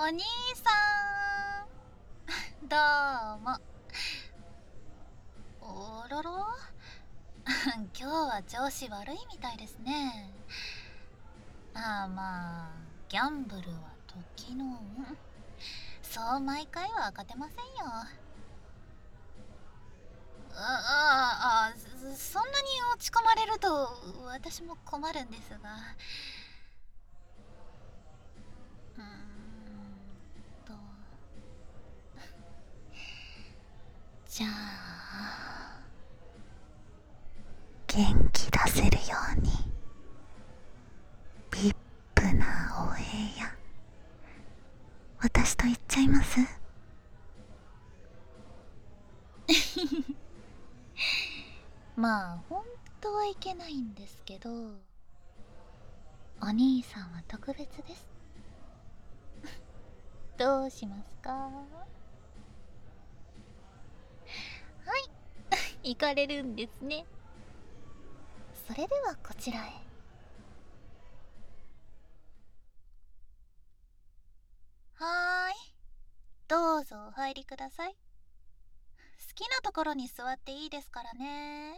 お兄さんどうも。おろろ今日は調子悪いみたいですね。まあギャンブルは時の運。そう毎回は勝てませんよ。そんなに落ち込まれると私も困るんですが、うーんとじゃあ元気出せるようにビップなお部屋私と言っちゃいますまあ本当はいけないんですけど、お兄さんは特別です。どうしますか？はい行かれるんですね。それではこちらへ。はーい、どうぞお入りください。好きなところに座っていいですからね。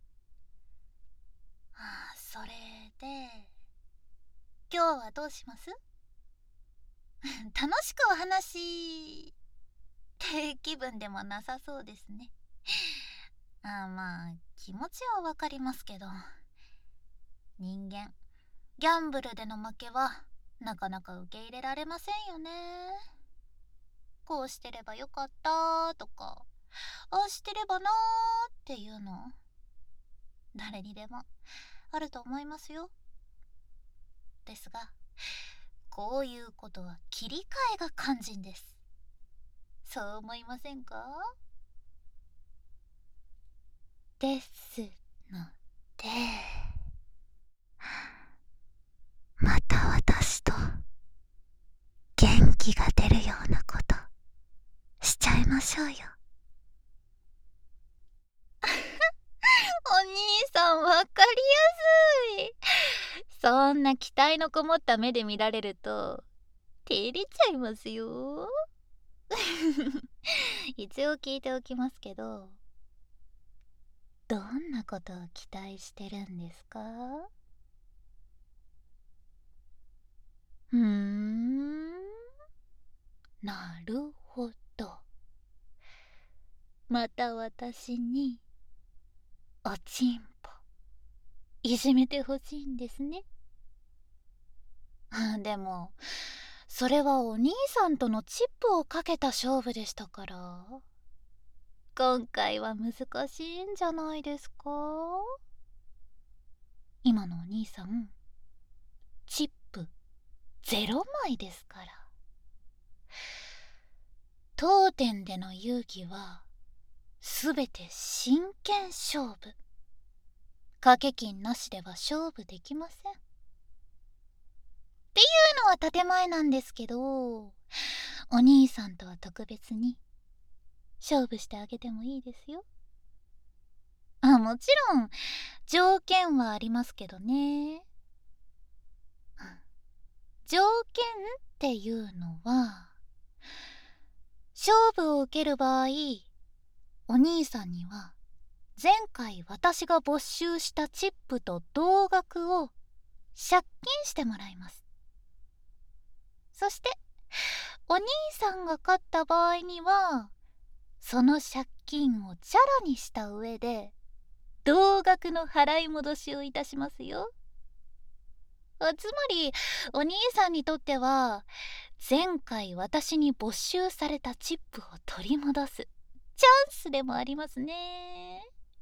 それで今日はどうします？楽しくお話って気分でもなさそうですね。まあ気持ちはわかりますけど、人間ギャンブルでの負けはなかなか受け入れられませんよね。こうしてればよかったとか、ああしてればなーっていうの誰にでもあると思いますよ。ですがこういうことは切り替えが肝心です。そう思いませんか？ですので、また私と元気が出るようなことしちゃいましょうよ。お兄さんわかりやすい。そんな期待のこもった目で見られると照れちゃいますよ。一応聞いておきますけど、どんなことを期待してるんですか？なるほど。また私におちんぽいじめてほしいんですね。でもそれはお兄さんとのチップをかけた勝負でしたから、今回は難しいんじゃないですか？今のお兄さんチップ0枚ですから。当店での遊戯はすべて真剣勝負。掛け金なしでは勝負できませんっていうのは建前なんですけど、お兄さんとは特別に勝負してあげてもいいですよ。もちろん条件はありますけどね。条件っていうのは、勝負を受ける場合、お兄さんには前回私が没収したチップと同額を借金してもらいます。そしてお兄さんが勝った場合には、その借金をチャラにした上で同額の払い戻しをいたしますよ。つまりお兄さんにとっては、前回私に没収されたチップを取り戻すチャンスでもありますね。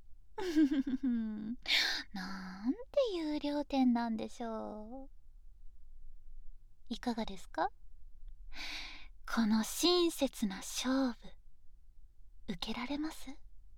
なんていう良点なんでしょう。いかがですか？この親切な勝負受けられます？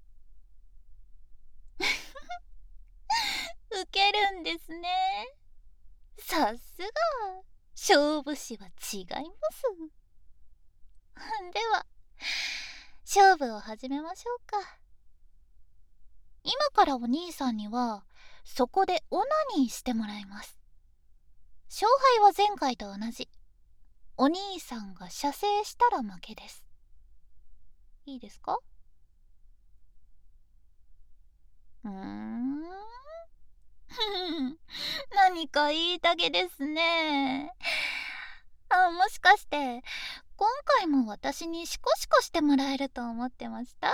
受けるんですね。さすが勝負師は違います。では勝負を始めましょうか。今からお兄さんにはそこでオナニーしてもらいます。勝敗は前回と同じ。 お兄さんが射精したら負けです。いいですか？何か言いたげですね。もしかして今回も私にシコシコしてもらえると思ってました？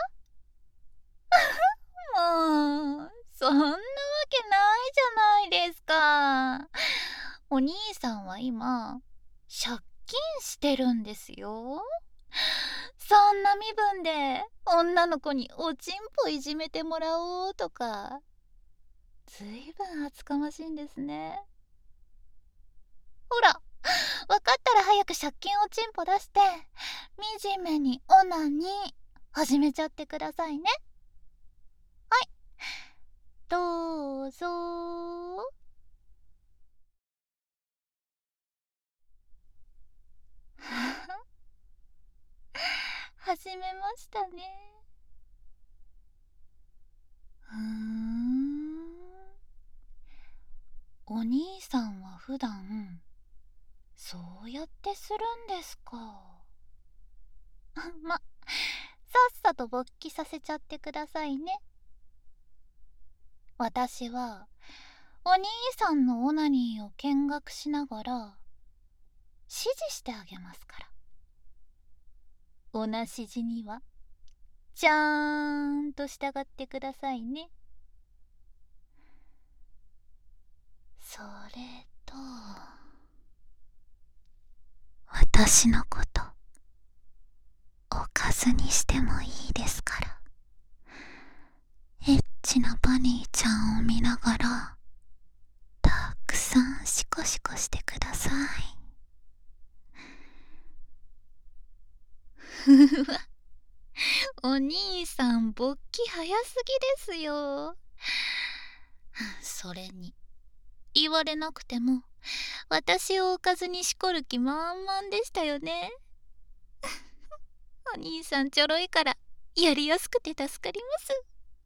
もうそんなわけないじゃないですか。お兄さんは今借金してるんですよ。そんな身分で女の子におちんぽいじめてもらおうとか、ずいぶん厚かましいんですね。ほら、わかったら早く借金おちんぽ出して惨めにオナに始めちゃってくださいね。はい、どうぞ。始めましたね。お兄さんは普段そうやってするんですか？さっさと勃起させちゃってくださいね。私はお兄さんのオナニーを見学しながら指示してあげますから。おなしじにはちゃーんと従ってくださいね。それと私のことおかずにしてもいいですから。エッチなバニーちゃんを見ながらたくさんシコシコしてください。ふふわ、お兄さん勃起早すぎですよ。それに言われなくても私をおかずにしこる気満々でしたよね。お兄さんちょろいからやりやすくて助かります。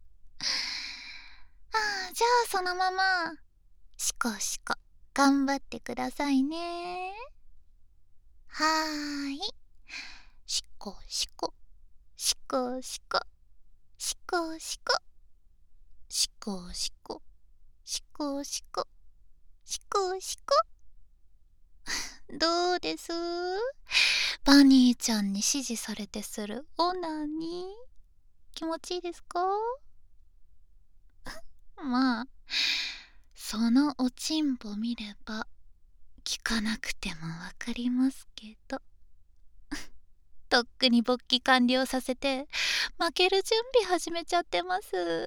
じゃあそのままシコシコ頑張ってくださいね。はーい、シコシコシコシコシコシコシコシコシコシコシコシコ。どうです？バニーちゃんに指示されてするオナニー気持ちいいですか？まあそのおちんぽ見れば聞かなくてもわかりますけどとっくに勃起完了させて負ける準備始めちゃってます。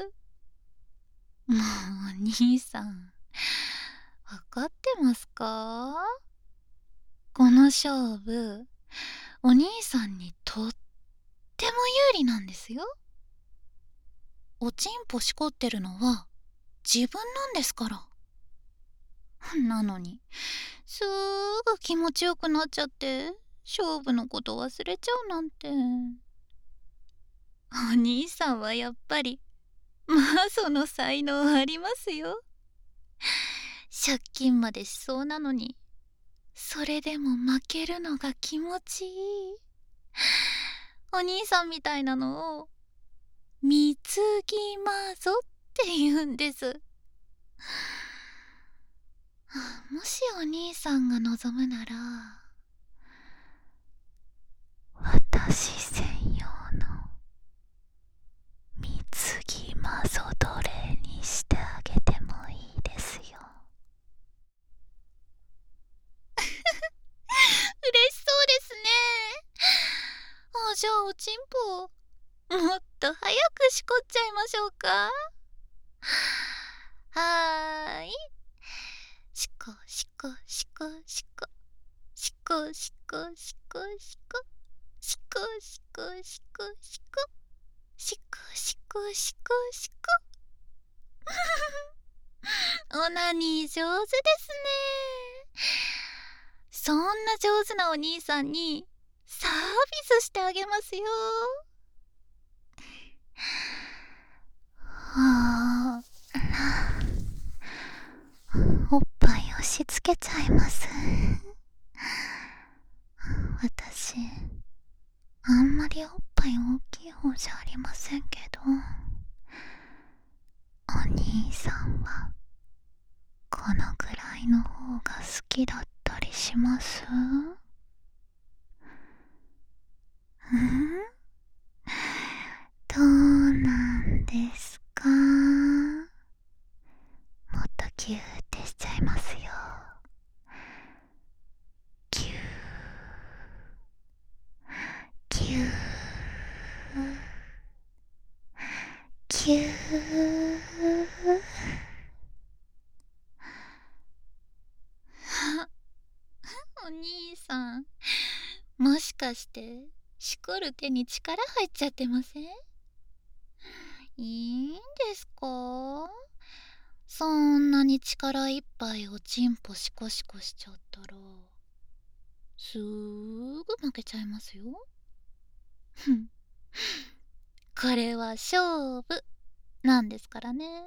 もうお兄さんわかってますか？この勝負お兄さんにとっても有利なんですよ。おちんぽしこってるのは自分なんですから。なのにすぐ気持ちよくなっちゃって勝負のこと忘れちゃうなんて。お兄さんはやっぱりその才能ありますよ。借金までしそうなのにそれでも負けるのが気持ちいい。お兄さんみたいなのを貢ぎまぞって言うんです。もしお兄さんが望むなら私専用の貢ぎまぞ奴隷にしてあげてもいいですよ。嬉しそうですね。じゃあおちんぽもっと早くしこっちゃいましょうか。はーい、しこしこしこしこしこしこしこしこしこしこしこしこしこしこしこしこ。オナニー上手ですね。そんな上手なお兄さんにサービスしてあげますよ。おっぱい押し付けちゃいます。 あんまりおっぱい大きい方じゃありませんけど、お兄さんはこのくらいの方が好きだったりします？どうなんですか？もっとキューってしちゃいますよ。キューキューキュー。お兄さん、もしかしてしこる手に力入っちゃってません？いいんですか？そんなに力いっぱいおちんぽシコシコしちゃったらすーぐ負けちゃいますよ。ふん、これは勝負なんですからね。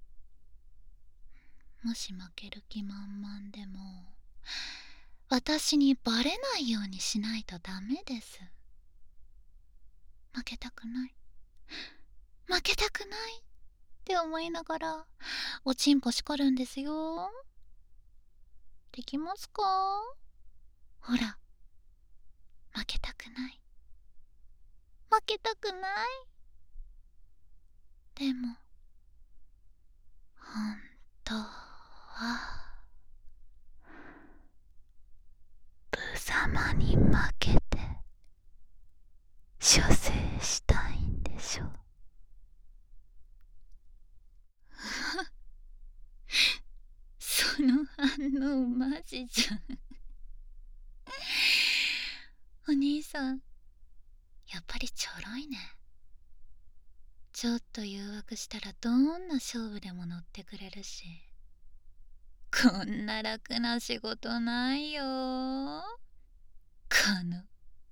もし負ける気満々でも私にバレないようにしないとダメです。負けたくない、負けたくないって思いながらおちんぽしこるんですよ。できますか？ほら、負けたくない、負けたくない。でも本当は無様に負けて射精したいんでしょ。その反応マジじゃん。お兄さん、やっぱりちょろいね。ちょっと誘惑したらどんな勝負でも乗ってくれるし、こんな楽な仕事ないよ。この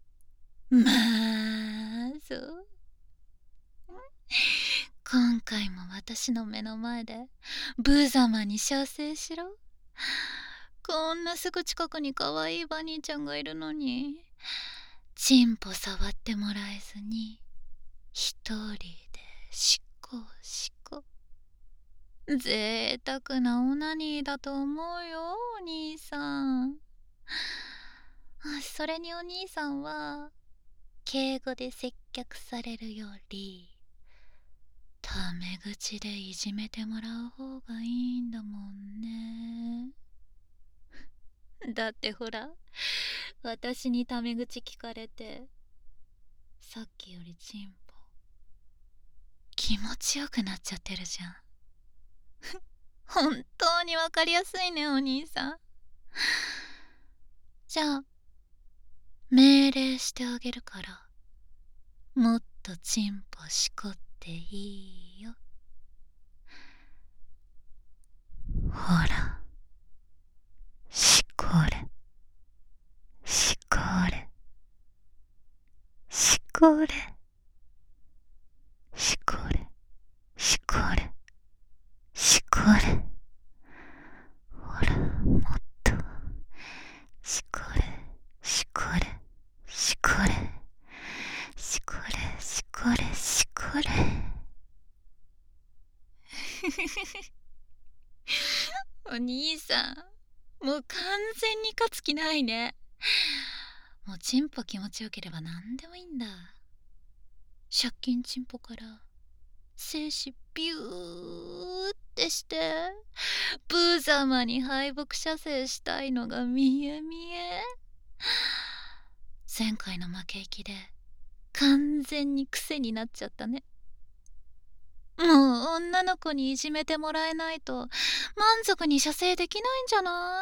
まーぞ。今回も私の目の前で無様に射精しろ。こんなすぐ近くに可愛いバニーちゃんがいるのにチンポ触ってもらえずに一人でシコシコ。贅沢なオナニーだと思うよ、お兄さん。それにお兄さんは敬語で接客されるよりタメ口でいじめてもらう方がいいんだもんね。だってほら、私にタメ口聞かれてさっきよりチンポ気持ちよくなっちゃってるじゃん。本当にわかりやすいね、お兄さん。じゃあ命令してあげるから、もっとチンポしこっていいよ。ほら、しこれしこれしこれしこれしこれしこれ。ほら、もっとしこれしこれしこれしこれしこれしこれ。お兄さん、もう完全に勝つ気ないね。もうチンポ気持ちよければ何でもいいんだ。借金チンポから精子ビューってしてブザマに敗北射精したいのが見え見え。前回の負け息で完全に癖になっちゃったね。もう女の子にいじめてもらえないと満足に射精できないんじゃない？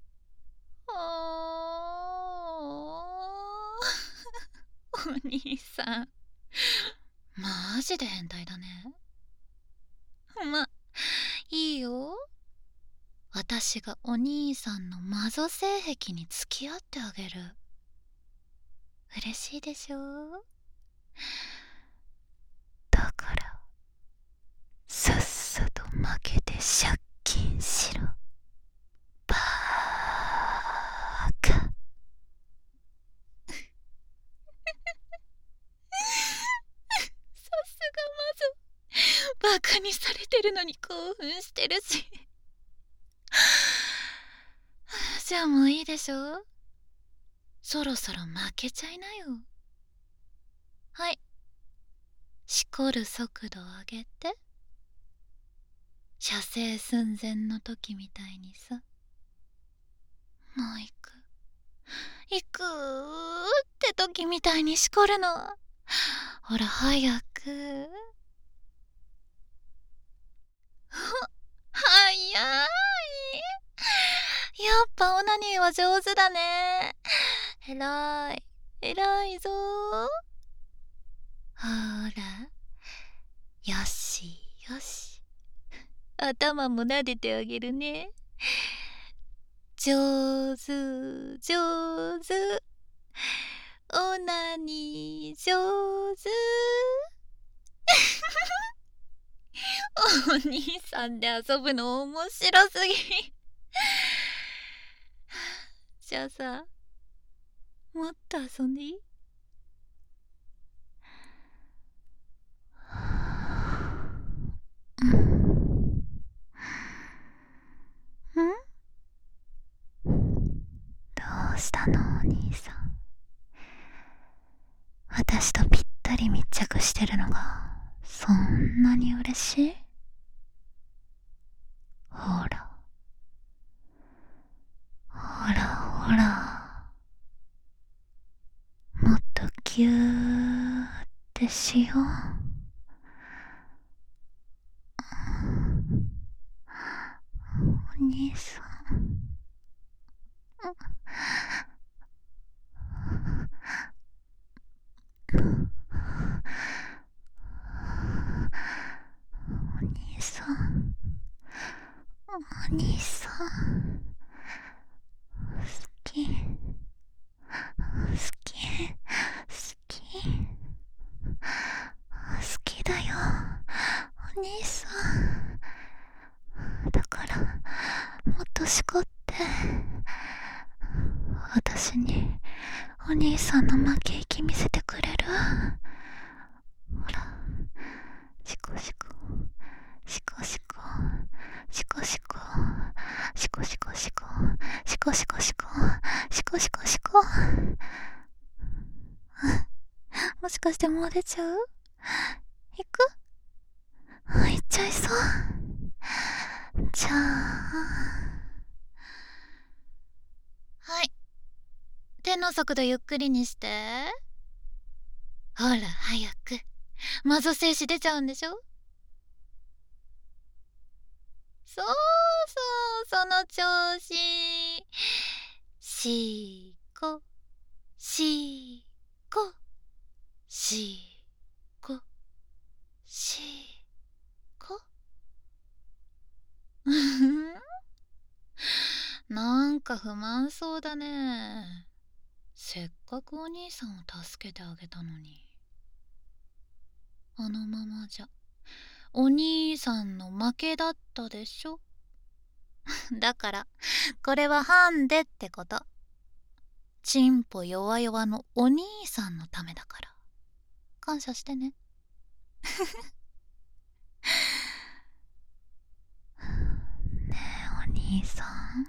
お兄さん、マジで変態だね。ま、いいよ。私がお兄さんのマゾ性癖に付き合ってあげる。嬉しいでしょ？だからさっさと負けて借金しろ、バーカ。 バカにされてるのに興奮してるしじゃあもういいでしょ。そろそろ負けちゃいなよ。はい、しこる速度上げて。射精寸前の時みたいにさ。もう行くって時みたいにしこるの。ほら早く。早い。やっぱオナニーは上手だね。偉いぞ。ほら、よしよし。頭も撫でてあげるね。上手。オナニー上手。お兄さんで遊ぶの面白すぎ。じゃあさ、もっと遊んでいい？どうしたのお兄さん。私とぴったり密着してるのがそんなに嬉しい？ほらもっとギューってしよう。お兄さん。お兄さん。好きだよお兄さん。だからもっとしこって、私にお兄さんの負け息見せてくれる？ほら、しこ。もしかしてもう出ちゃう？行く？行っちゃいそう。じゃあ、はい、手の速度ゆっくりにして。ほら早く。マゾ精子出ちゃうんでしょ？そう、その調子。しこ。なんか不満そうだね。せっかくお兄さんを助けてあげたのに。あのままじゃお兄さんの負けだったでしょ。だからこれはハンデってこと。チンポ弱々のお兄さんのためだから。感謝してね。ねえお兄さん、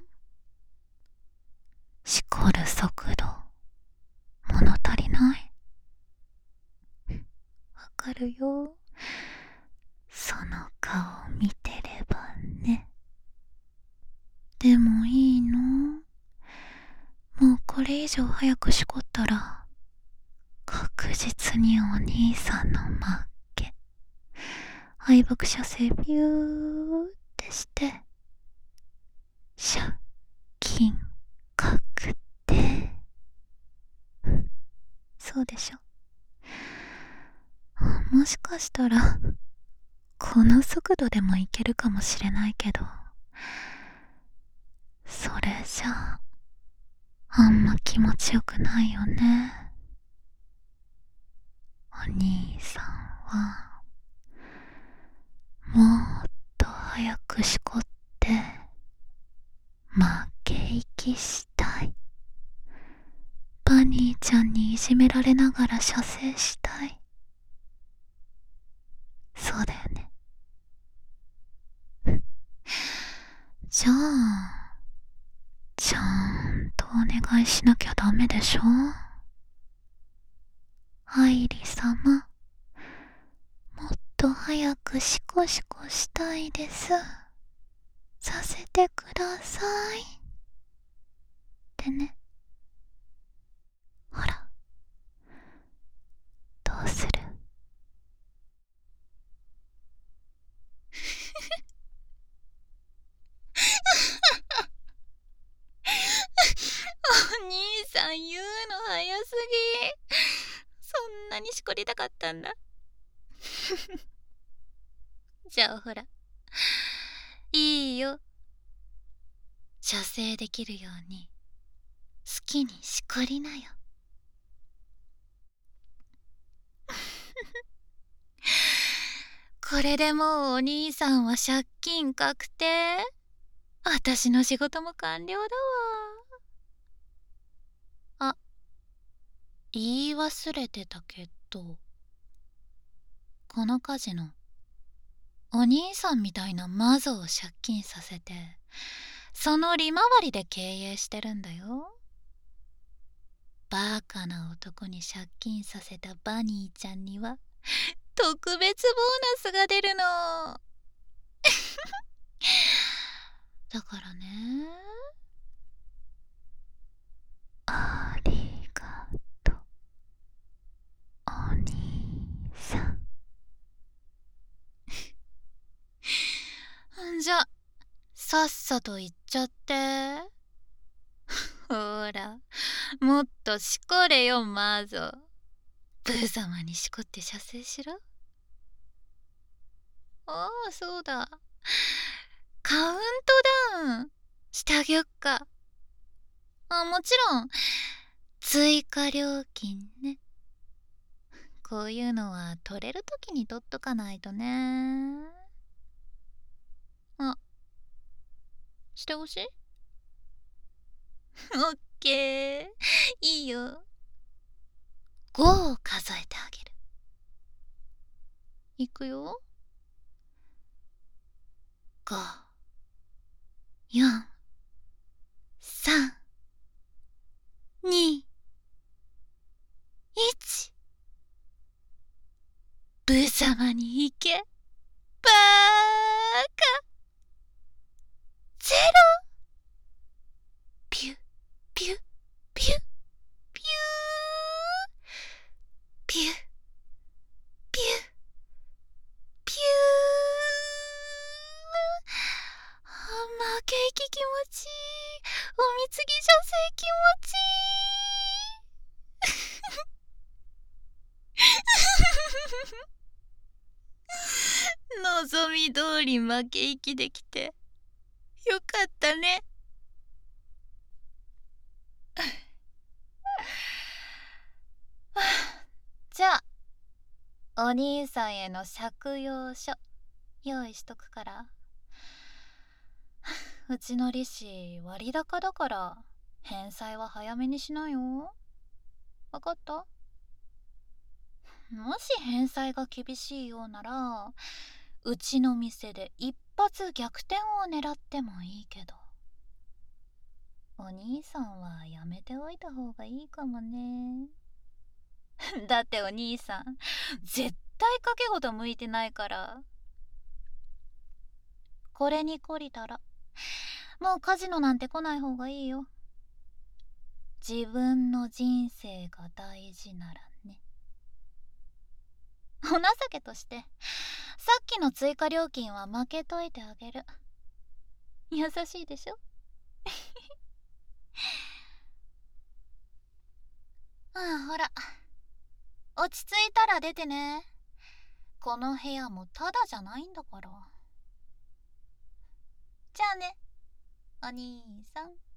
しこる速度物足りない？わかるよ。その顔見てればね。でもいいの？もうこれ以上早くしこったら確実にお兄さんの負け。敗北者性ビューってして借金確定。そうでしょ。もしかしたらこの速度でもいけるかもしれないけど、それじゃあんま気持ちよくないよね。お兄さんはもっと早くしこって負け息したい。バニーちゃんにいじめられながら射精したい。そうだよね。 じゃあちゃんとお願いしなきゃダメでしょ。愛理様、もっと早くシコシコしたいです。させてくださいってね。ほら、どうする？お兄さん言うの早すぎ。そんなにしこりたかったんだ。じゃあほら、いいよ。射精できるように好きにしこりなよ。これでもうお兄さんは借金確定。私の仕事も完了だわ。あ、言い忘れてたけど、このカジノ、お兄さんみたいなマゾを借金させて、その利回りで経営してるんだよ。バカな男に借金させたバニーちゃんには特別ボーナスが出るの。だからね。ありがとう、お兄さん。じゃ、さっさと行っちゃって。ほら、もっとしこれよ、マゾ。ブー様にしこって射精しろ。ああ、そうだ。カウントダウンしてあげよっか。あ、もちろん追加料金ね。こういうのは取れるときに取っとかないとね。あ、してほしい？オッケー、いいよ。5を数えてあげる。いくよ。5、4、3、2、1。ブー様に行け。バーカ。ゼロ。ピュピュピュピューピュピュピュー。負け息気持ちいい。おみつぎ射精気持ちいい。望み通り負け息できてよかったね。じゃあお兄さんへの借用書用意しとくから。うちの利子割高だから返済は早めにしなよ。わかった？もし返済が厳しいようならうちの店で一発逆転を狙ってもいいけど、お兄さんはやめておいた方がいいかもね。だってお兄さん絶対賭け事向いてないから。これに懲りたらもうカジノなんて来ない方がいいよ。自分の人生が大事ならね。お情けとしてさっきの追加料金は負けといてあげる。優しいでしょ。ほら、落ち着いたら出てね。この部屋もただじゃないんだから。じゃあね、お兄さん。